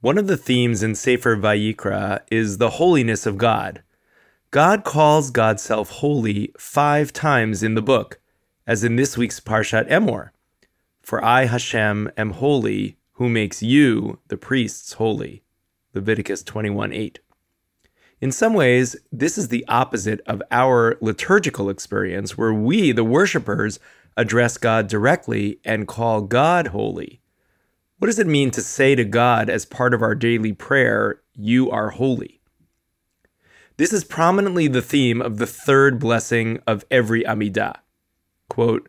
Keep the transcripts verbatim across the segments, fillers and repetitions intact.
One of the themes in Sefer Vayikra is the holiness of God. God calls God's self holy five times in the book, as in this week's Parshat Emor. For I, Hashem, am holy, who makes you, the priests, holy. Leviticus twenty-one eight. In some ways, this is the opposite of our liturgical experience, where we, the worshipers, address God directly and call God holy. What does it mean to say to God as part of our daily prayer, "You are holy"? This is prominently the theme of the third blessing of every Amidah. Quote,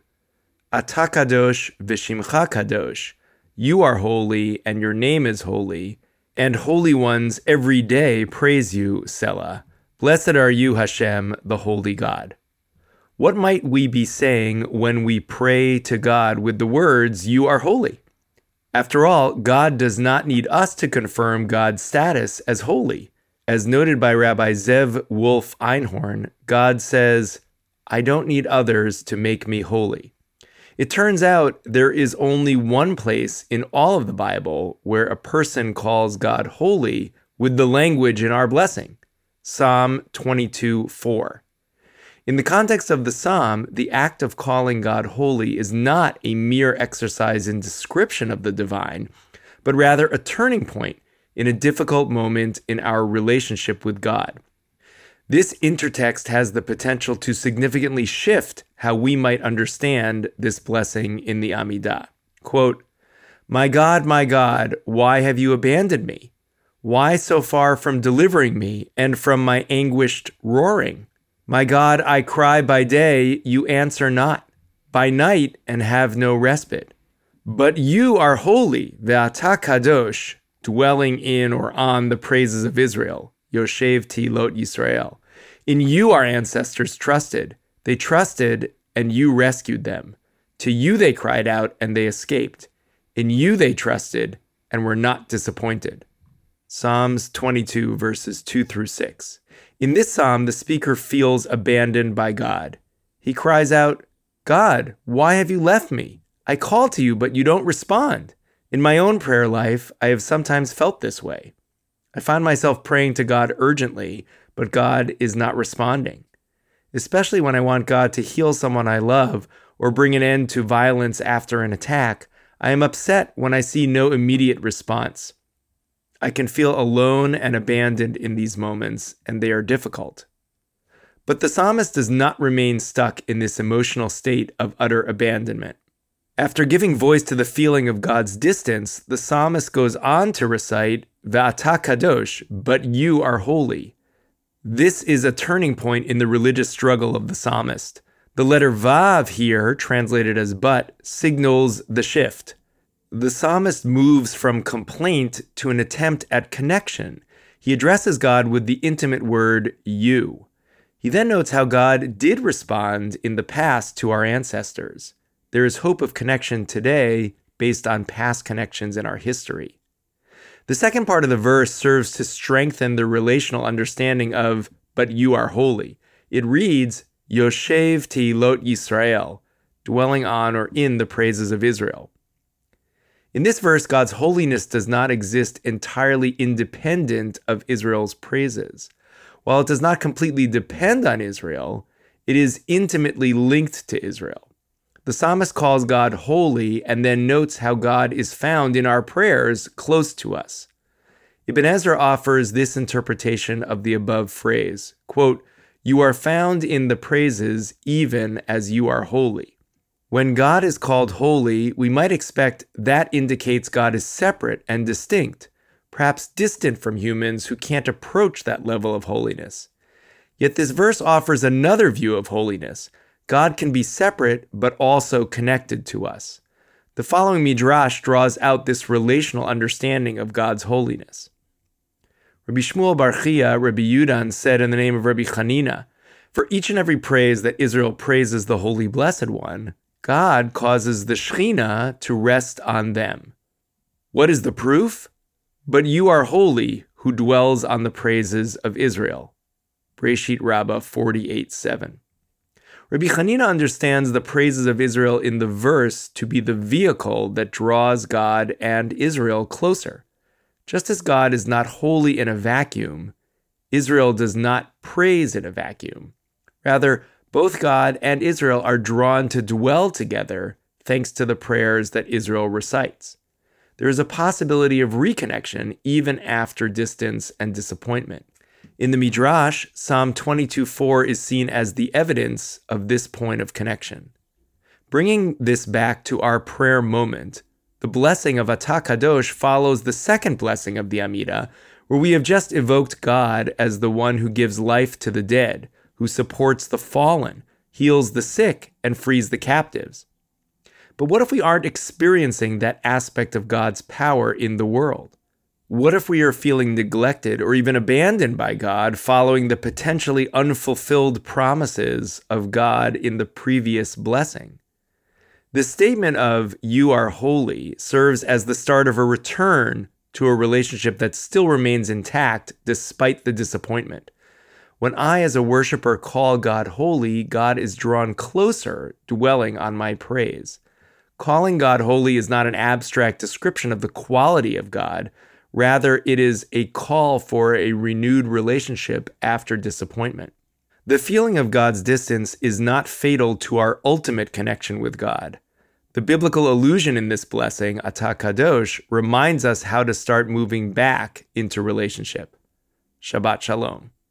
Ata kadosh v'shimcha kadosh, you are holy and your name is holy, and holy ones every day praise you, Selah. Blessed are you, Hashem, the holy God. What might we be saying when we pray to God with the words, "You are holy"? After all, God does not need us to confirm God's status as holy. As noted by Rabbi Zev Wolf Einhorn, God says, I don't need others to make me holy. It turns out there is only one place in all of the Bible where a person calls God holy with the language in our blessing, Psalm twenty-two four. In the context of the psalm, the act of calling God holy is not a mere exercise in description of the divine, but rather a turning point in a difficult moment in our relationship with God. This intertext has the potential to significantly shift how we might understand this blessing in the Amidah. Quote, My God, my God, why have you abandoned me? Why so far from delivering me and from my anguished roaring? My God, I cry by day, you answer not, by night and have no respite. But you are holy, ve'ata kadosh, dwelling in or on the praises of Israel, Yoshev Tehilot Yisrael. In you our ancestors trusted. They trusted, and you rescued them. To you they cried out, and they escaped. In you they trusted, and were not disappointed. Psalms twenty-two, verses two through six. In this psalm, the speaker feels abandoned by God. He cries out, God, why have you left me? I call to you, but you don't respond. In my own prayer life, I have sometimes felt this way. I find myself praying to God urgently, but God is not responding. Especially when I want God to heal someone I love or bring an end to violence after an attack, I am upset when I see no immediate response. I can feel alone and abandoned in these moments, and they are difficult. But the psalmist does not remain stuck in this emotional state of utter abandonment. After giving voice to the feeling of God's distance, the psalmist goes on to recite, Ve'ata kadosh, but you are holy. This is a turning point in the religious struggle of the psalmist. The letter Vav here, translated as but, signals the shift. The psalmist moves from complaint to an attempt at connection. He addresses God with the intimate word, you. He then notes how God did respond in the past to our ancestors. There is hope of connection today based on past connections in our history. The second part of the verse serves to strengthen the relational understanding of, but you are holy. It reads, Yoshev Tehilot Yisrael, dwelling on or in the praises of Israel. In this verse, God's holiness does not exist entirely independent of Israel's praises. While it does not completely depend on Israel, it is intimately linked to Israel. The psalmist calls God holy and then notes how God is found in our prayers close to us. Ibn Ezra offers this interpretation of the above phrase, quote, You are found in the praises even as you are holy. When God is called holy, we might expect that indicates God is separate and distinct, perhaps distant from humans who can't approach that level of holiness. Yet this verse offers another view of holiness. God can be separate, but also connected to us. The following midrash draws out this relational understanding of God's holiness. Rabbi Shmuel Bar Chia, Rabbi Yudan, said in the name of Rabbi Chanina, For each and every praise that Israel praises the Holy Blessed One, God causes the Shekhinah to rest on them. What is the proof? But you are holy, who dwells on the praises of Israel. Breshit Rabbah forty-eight seven. Rabbi Chanina understands the praises of Israel in the verse to be the vehicle that draws God and Israel closer. Just as God is not holy in a vacuum, Israel does not praise in a vacuum. Rather, both God and Israel are drawn to dwell together thanks to the prayers that Israel recites. There is a possibility of reconnection even after distance and disappointment. In the Midrash, Psalm twenty-two four is seen as the evidence of this point of connection. Bringing this back to our prayer moment, the blessing of Atah Kadosh follows the second blessing of the Amidah, where we have just evoked God as the one who gives life to the dead, who supports the fallen, heals the sick, and frees the captives. But what if we aren't experiencing that aspect of God's power in the world? What if we are feeling neglected or even abandoned by God following the potentially unfulfilled promises of God in the previous blessing? The statement of "you are holy" serves as the start of a return to a relationship that still remains intact despite the disappointment. When I, as a worshiper, call God holy, God is drawn closer, dwelling on my praise. Calling God holy is not an abstract description of the quality of God. Rather, it is a call for a renewed relationship after disappointment. The feeling of God's distance is not fatal to our ultimate connection with God. The biblical allusion in this blessing, Atah Kadosh, reminds us how to start moving back into relationship. Shabbat Shalom.